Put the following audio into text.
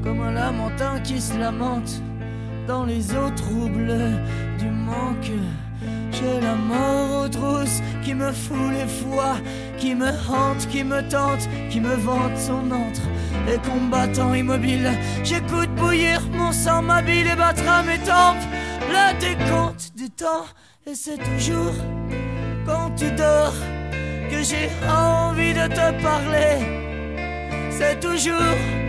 comme un lamentin qui se lamente dans les eaux troubles du manque. J'ai la mort aux trousses qui me fout les foies, qui me hante, qui me tente, qui me vante son antre. Et combattant immobile, j'écoute bouillir mon sang, ma bile et battra mes tempes. Le décompte du temps, et c'est toujours quand tu dors que j'ai envie de te parler. C'est toujours